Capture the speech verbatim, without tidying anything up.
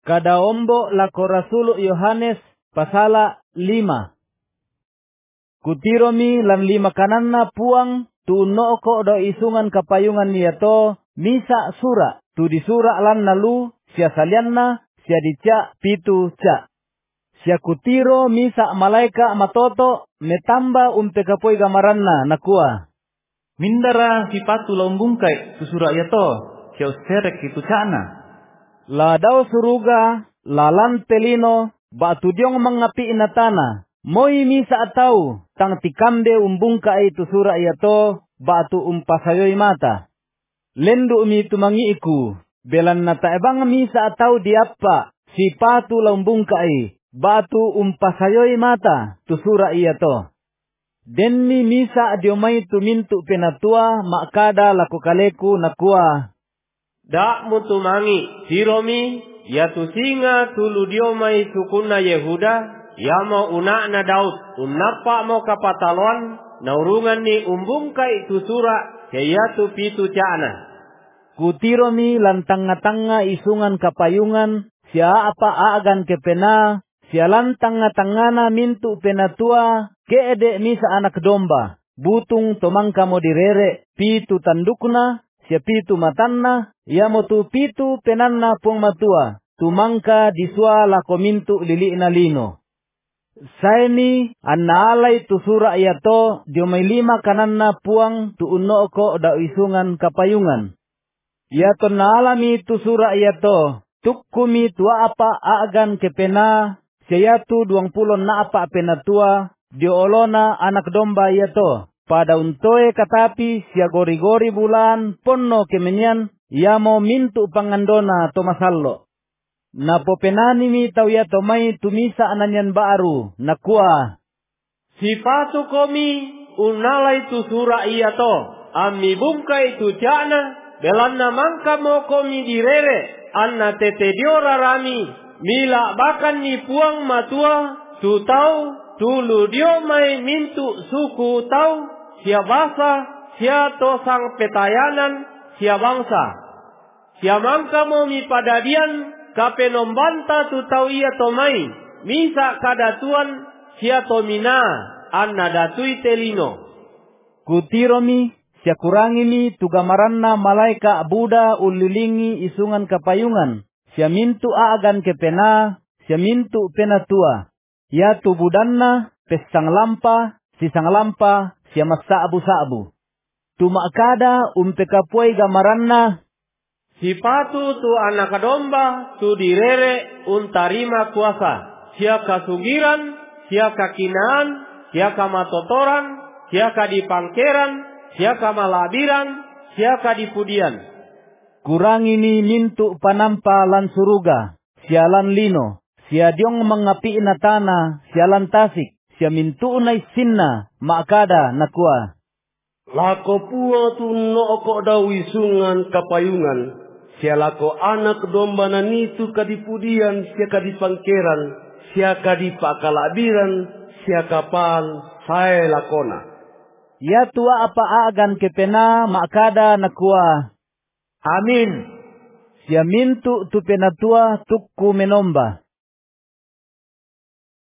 Kadaombo lako Rasulu Yohanes pasala lima. Kutiromi lan lima kananna puang tu noko do isungan kapayungan niyato misa sura tu disura lan nalu sia salianna sia dica pitu ca. Sia kutiro misa malaika matoto metamba umpe kapoi gamaranna nakua. Mindara sipatu lombungkai tu sura yato sia userek itu cana. Ladau suruga lalan telino batu diong mengapi inatana. Moi misa atau tang tikambe umbungka itu sura iato batu umpasayoi mata. Lendu mi tumangi iku belan nata ebang misa atau diapa sipatu laumbungka i batu umpasayoi mata tu sura iato. Denni misa diomai tumintu penatua makada laku kaleku nakua. Dak mutumangi siromi ya tu singa tulu diomai sukuna Yehuda ya mau unakna Daud unapa mau kapatalon naurungan ni umbungkai tu sura ya tu pitu cana. Kutiromi lantang tanga isungan kapayungan sia apa agan kepena sia lantang tangana mintu penatua keede misa anak domba butung tomangka modirere pitu tandukna sia pitu matanna ya motu pitu penanna pung matua tumangka disua lako mintu lili'na lino. Saini anna alai tu sura iato diomai lima kananna puang tu unoko da isungan kapayungan. Iato na alami tu sura iato tukkumi tua apa agan kepena siayatu duang pulon na apa penatua diolona anak domba iato. Pada untoe katapi sia gori-gori bulan ponno kemenyan yamo mintu pangandona to masallo. Napo penani mi tau ya tomai tumisa ananyan baru nakua. Sipatu komi unalai tu sura iya to ami bungkai tu jana belanna mangka mo komi direre anna tete diora rami mila bakan ni puang matua tu tau tulu dio mai mintu suku tau sia basa, sia tosang petayanan, sia bangsa. Sia mangka mo mi padadian, kape nombanta tu tau iya tomai, misa kadatuan, sia tomina, anna datui telino. Kutiromi, sia kurangimi tugamaranna malaika Buddha ulilingi isungan kapayungan, sia mintu aagan kepena, sia mintu penatua. Ya tu budanna, pesang lampa, sisang lampa, sia masabu-sabu. Tumakada umpe kapuai gamaranna. Sipatu tu anak domba tu direre untarima kuasa. Sia kasugiran, sia kakinaan, sia kamatotoran, sia kadipangkeran, sia kamalabiran, sia kadipudian. Kurang ini mintu panampa lan suruga, sia lan lino, sia diong mengapi inatana, sia lan tasik. Sia mintu unai sinna makada nakua. Lako pua tu nooko dawisungan kapayungan. Sia lako anak domba nanitu kadipudian sia kadipangkeran. Sia kadipakalabiran sia kapal sae lakona. Ya tua apa agan kepena makada nakua. Amin. Sia mintu tu penatua tukku menomba.